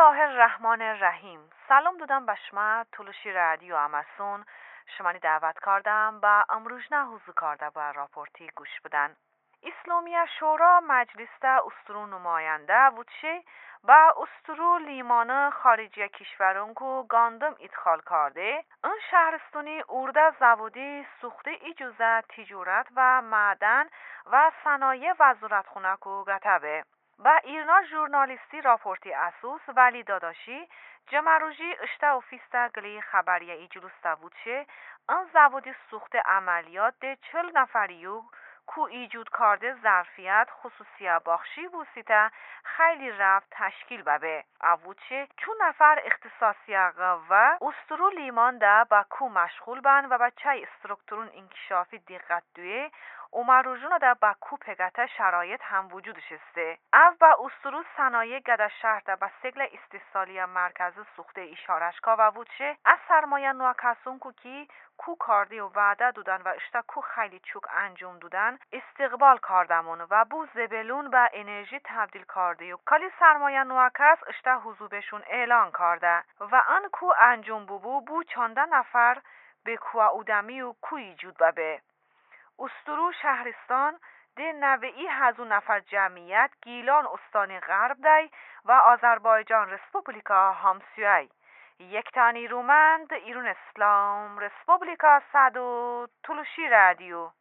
الله الرحمن الرحیم. سلام دادم به شما تلوشی رادیو اماسون. شمانی دعوت کردم با امروزنه حضور کرده با راپورتی گوش بدن. اسلامی شورا مجلس استرو نماینده بودشه با استرو لیمان خارجی کشورون کو گاندم ادخال کرده. این شهرستانی ارده زودی سوخته اجازه تجارت و معدن و صنایع وزارت خونه کو گتبه. با ایرنا ژورنالیستی راپورتی اسوس ولی داداشی جمروجی اشته اوفیستا گلی خبریه ایجلوستا بودشه ان زودی سوخت عملیات ده 40 نفریو کو ایجود کرده ظرفیت خصوصیه باخشی بوسیته خیلی رفت تشکیل ببه اووچه چون نفر اختصاصی و استرو لیمان ده با کو مشغول بن و بچه استرکتورون انکشافی دقت دوی اومروژون ده با کو پگته شرایط هم وجودش استه او با استرو صنایع گده شهر ده با سگل استثالی مرکز سوخته اشارش کا و وچه از سرمایه نوکسون کو کارده و وعده دودن و اشتا کو خیلی چوک انجام دودن استقبال کاردمون و بو زبلون به انرژی تبدیل کرده و کالی سرمایه نوکس اشتا حضوبشون اعلان کرده و آن کو انجام بو چانده نفر به کو اودمی و کو ایجود ببه استرو شهرستان ده نوعی هزو نفر جمعیت گیلان استانی غرب دی و آذربایجان رسپوبلیکا همسوی یک تانی رومند ایرون اسلام رسپوبلیکا صدو تلوشی رادیو